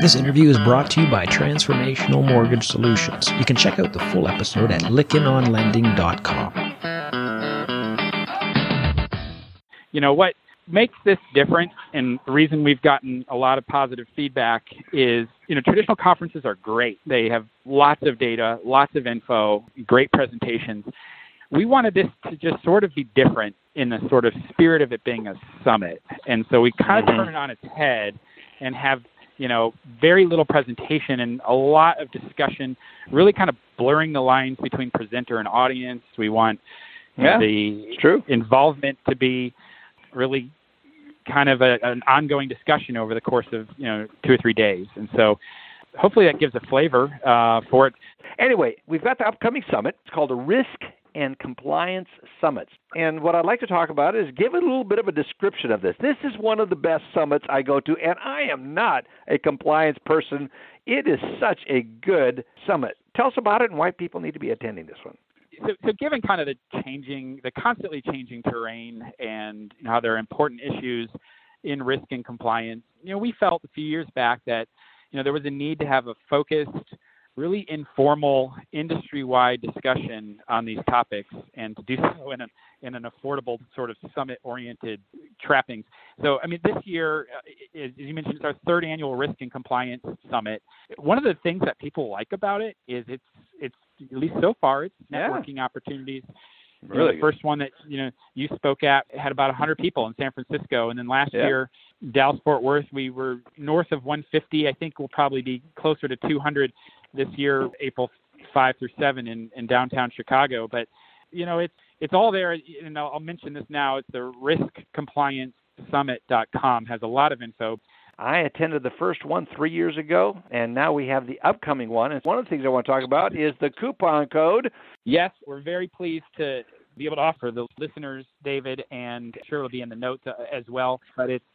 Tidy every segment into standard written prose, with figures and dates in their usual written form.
This interview is brought to you by Transformational Mortgage Solutions. You can check out the full episode at lickenonlending.com. You know, what makes this different, and the reason we've gotten a lot of positive feedback is, you know, traditional conferences are great. They have lots of data, lots of info, great presentations. We wanted this to just sort of be different in the sort of spirit of it being a summit. And so we kind of turn it on its head and have, you know, very little presentation and a lot of discussion, really kind of blurring the lines between presenter and audience. We want the involvement to be really kind of an ongoing discussion over the course of, you know, 2 or 3 days. And so hopefully that gives a flavor for it. Anyway, we've got the upcoming summit. It's called a Risk and Compliance Summit. And what I'd like to talk about is give it a little bit of a description of this. This is one of the best summits I go to, and I am not a compliance person. It is such a good summit. Tell us about it and why people need to be attending this one. So given kind of the constantly changing terrain and, you know, how there are important issues in risk and compliance, you know, we felt a few years back that, you know, there was a need to have a focused, really informal, industry-wide discussion on these topics, and to do so in an affordable sort of summit-oriented trappings. So, I mean, this year, as you mentioned, it's our 3rd annual Risk and Compliance Summit. One of the things that people like about it is it's at least so far, it's networking opportunities. Really, you know, the first one that, you know, you spoke at had about 100 people in San Francisco, and then last year, Dallas-Fort Worth, we were north of 150. I think we'll probably be closer to 200 this year, April 5 through 7 in downtown Chicago. But, you know, it's all there, and I'll mention this now. It's the riskcompliancesummit.com, has a lot of info. I attended the first one 3 years ago, and now we have the upcoming one. And one of the things I want to talk about is the coupon code. Yes, we're very pleased to be able to offer the listeners, David, and sure it'll be in the notes as well, but it's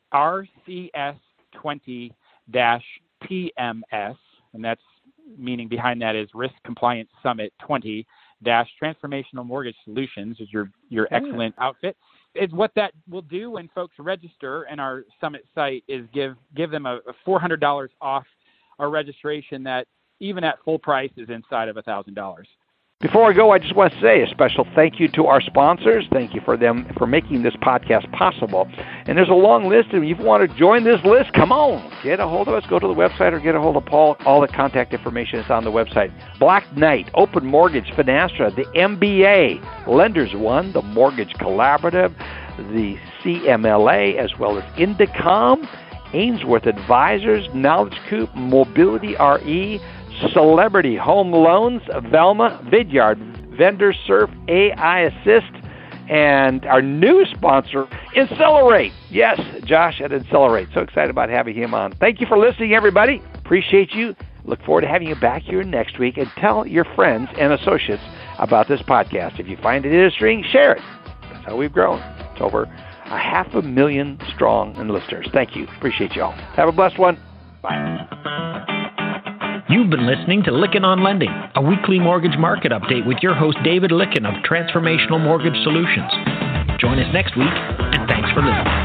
RCS20-TMS, and that's meaning behind that is Risk Compliance Summit 20-Transformational Mortgage Solutions is your excellent outfit. It's what that will do when folks register in our summit site is give them a $400 off our registration that even at full price is inside of $1,000. Before I go, I just want to say a special thank you to our sponsors. Thank you for them for making this podcast possible. And there's a long list, and if you want to join this list, come on, get a hold of us. Go to the website or get a hold of Paul. All the contact information is on the website. Black Knight, Open Mortgage, Finastra, the MBA, Lenders One, the Mortgage Collaborative, the CMLA, as well as Indicom, Ainsworth Advisors, Knowledge Coop, Mobility RE, Celebrity Home Loans, Velma, Vidyard, Vendor Surf, AI Assist, and our new sponsor, Accelerate. Yes, Josh at Accelerate. So excited about having him on. Thank you for listening, everybody. Appreciate you. Look forward to having you back here next week, and tell your friends and associates about this podcast. If you find it interesting, share it. That's how we've grown. It's over 500,000 strong in listeners. Thank you. Appreciate you all. Have a blessed one. Bye. You've been listening to Lykken on Lending, a weekly mortgage market update with your host, David Lykken of Transformational Mortgage Solutions. Join us next week, and thanks for listening.